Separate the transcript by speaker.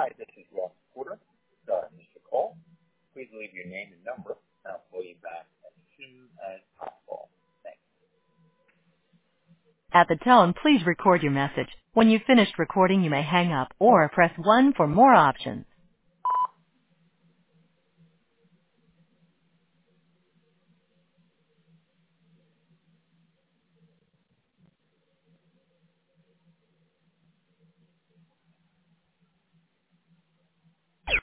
Speaker 1: Hi, this is Ross Porter. Sorry, I missed your call. Please leave your name and number, and I'll call you back as soon as possible. Thanks.
Speaker 2: At the tone, please record your message. When you've finished recording, you may hang up or press 1 for more options.